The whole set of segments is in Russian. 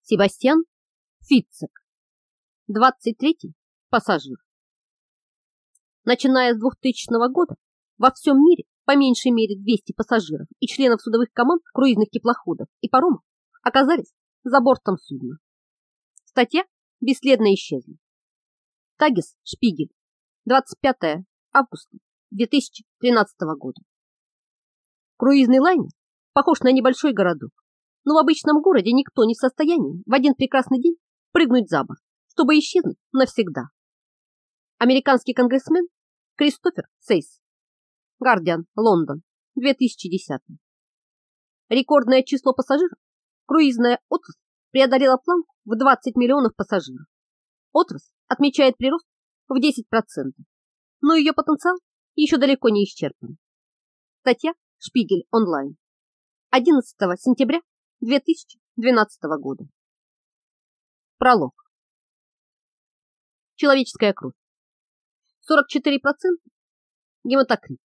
Себастьян Фиццек, 23-й пассажир. Начиная с 2000 года во всем мире по меньшей мере 200 пассажиров и членов судовых команд круизных теплоходов и паромов оказались за бортом судна. Статья бесследно исчезла. Тагес Шпигель, 25 августа 2013 года. Круизный лайнер похож на небольшой городок, но в обычном городе никто не в состоянии в один прекрасный день прыгнуть за борт, чтобы исчезнуть навсегда. Американский конгрессмен Кристофер Сейс. Гардиан, Лондон, 2010. Рекордное число пассажиров. Круизная отрасль преодолела планку в 20 миллионов пассажиров. Отрасль отмечает прирост в 10%, но ее потенциал еще далеко не исчерпан. Статья Шпигель онлайн. 11 сентября 2012 года. Пролог. Человеческая кровь. 44% гематокрит,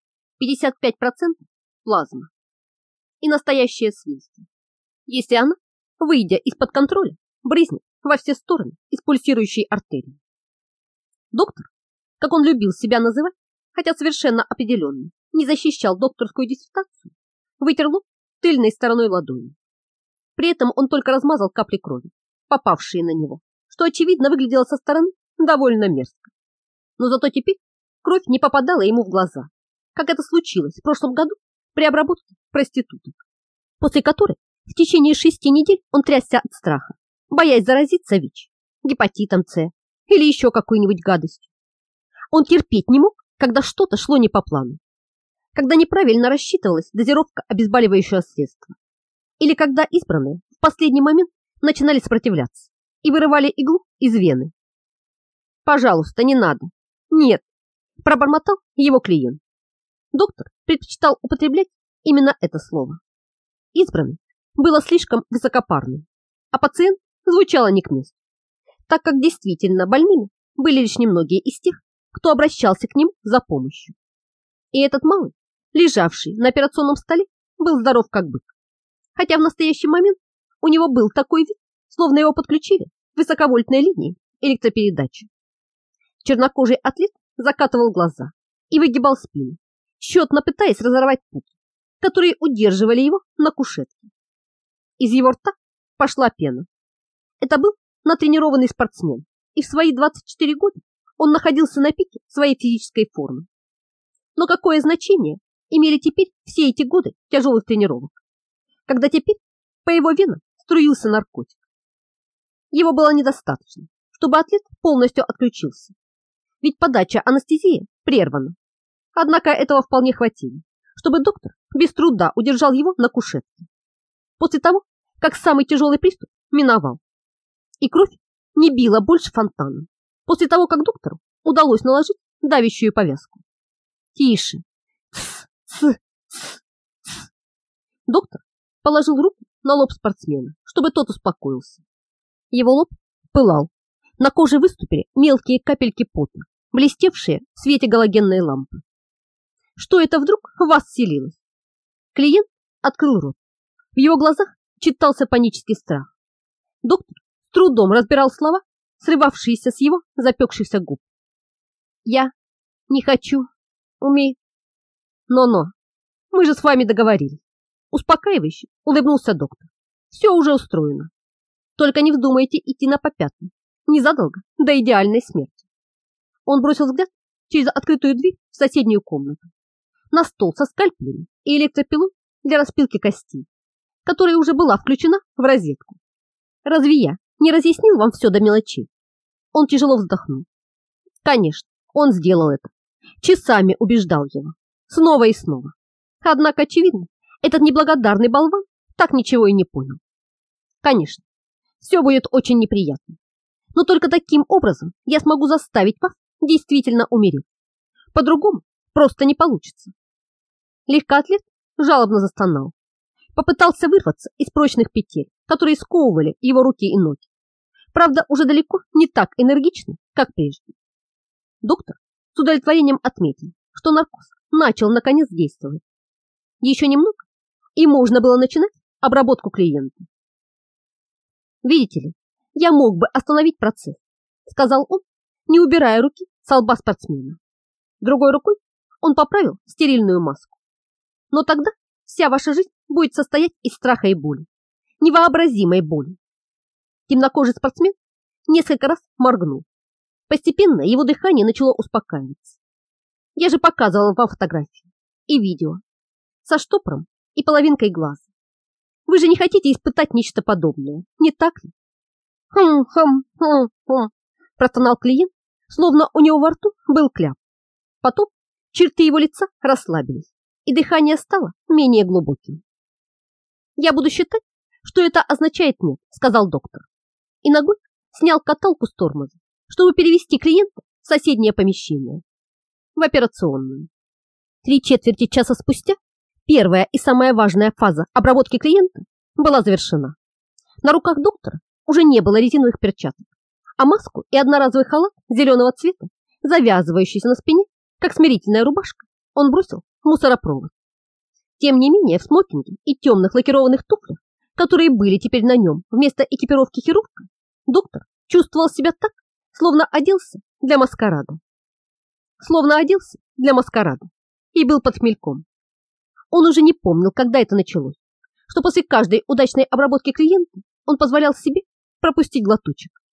55% плазма и настоящее свинство, если она, выйдя из-под контроля, брызнет во все стороны из пульсирующей артерии. Доктор, как он любил себя называть, хотя совершенно определенно не защищал докторскую диссертацию, вытер лоб тыльной стороной ладони. При этом он только размазал капли крови, попавшие на него, что очевидно выглядело со стороны довольно мерзко. Но зато теперь кровь не попадала ему в глаза, как это случилось в прошлом году при обработке проституток, после которой в течение 6 недель он трясся от страха, боясь заразиться ВИЧ, гепатитом С или еще какой-нибудь гадостью. Он терпеть не мог, когда что-то шло не по плану, когда неправильно рассчитывалась дозировка обезболивающего средства, или когда избранные в последний момент начинали сопротивляться и вырывали иглу из вены. «Пожалуйста, не надо». «Нет», – пробормотал его клиент. Доктор предпочитал употреблять именно это слово. Избранный было слишком высокопарным, а пациент звучало не к месту, так как действительно больными были лишь немногие из тех, кто обращался к ним за помощью. И этот малый, лежавший на операционном столе, был здоров как бык, хотя в настоящий момент у него был такой вид, словно его подключили к высоковольтной линии электропередачи. Чернокожий атлет закатывал глаза и выгибал спину, тщетно пытаясь разорвать путы, которые удерживали его на кушетке. Из его рта пошла пена. Это был натренированный спортсмен, и в свои 24 года он находился на пике своей физической формы. Но какое значение имели теперь все эти годы тяжелых тренировок, когда теперь по его венам струился наркотик? Его было недостаточно, чтобы атлет полностью отключился, ведь подача анестезии прервана. Однако этого вполне хватило, чтобы доктор без труда удержал его на кушетке. После того, как самый тяжелый приступ миновал, и кровь не била больше фонтаном, после того, как доктору удалось наложить давящую повязку. «Тише! Тс, тс, тс, тс!» Доктор положил руку на лоб спортсмена, чтобы тот успокоился. Его лоб пылал, на коже выступили мелкие капельки пота, блестевшие в свете галогенной лампы. Что это вдруг в вас вселилось? Клиент открыл рот. В его глазах читался панический страх. Доктор с трудом разбирал слова, срывавшиеся с его запекшихся губ. «Я не хочу, умею». «Но-но, мы же с вами договорились». Успокаивающе улыбнулся доктор. «Все уже устроено. Только не вздумайте идти на попятную, незадолго до идеальной смерти». Он бросил взгляд через открытую дверь в соседнюю комнату, на стол со скальпелями и электропилой для распилки костей, которая уже была включена в розетку. «Разве я не разъяснил вам все до мелочей?» Он тяжело вздохнул. Конечно, он сделал это. Часами убеждал его. Снова и снова. Однако, очевидно, этот неблагодарный болван так ничего и не понял. Конечно, все будет очень неприятно. Но только таким образом я смогу заставить вас действительно умереть. По-другому просто не получится. Легкоатлет жалобно застонал. Попытался вырваться из прочных петель, которые сковывали его руки и ноги. Правда, уже далеко не так энергично, как прежде. Доктор с удовлетворением отметил, что наркоз начал наконец действовать. Еще немного, и можно было начинать обработку клиента. Видите ли, я мог бы остановить процесс, сказал он, не убирая руки с лба спортсмена. Другой рукой он поправил стерильную маску. Но тогда вся ваша жизнь будет состоять из страха и боли, невообразимой боли. Темнокожий спортсмен несколько раз моргнул. Постепенно его дыхание начало успокаиваться. Я же показывала вам фотографии и видео со штопором и половинкой глаза. Вы же не хотите испытать нечто подобное, не так ли? Хм, простонал клиент, словно у него во рту был кляп. Потом черты его лица расслабились, и дыхание стало менее глубоким. Я буду считать, что это означает нет, сказал доктор. И ногой снял каталку с тормоза, чтобы перевести клиента в соседнее помещение, в операционную. 3/4 часа спустя первая и самая важная фаза обработки клиента была завершена. На руках доктора уже не было резиновых перчаток, а маску и одноразовый халат зеленого цвета, завязывающийся на спине, как смирительная рубашка, он бросил в мусоропровод. Тем не менее, в смокинге и темных лакированных туфлях, которые были теперь на нем вместо экипировки хирурга, доктор чувствовал себя так, словно оделся для маскарада. И был под хмельком. Он уже не помнил, когда это началось, что после каждой удачной обработки клиента он позволял себе пропустить глоточек.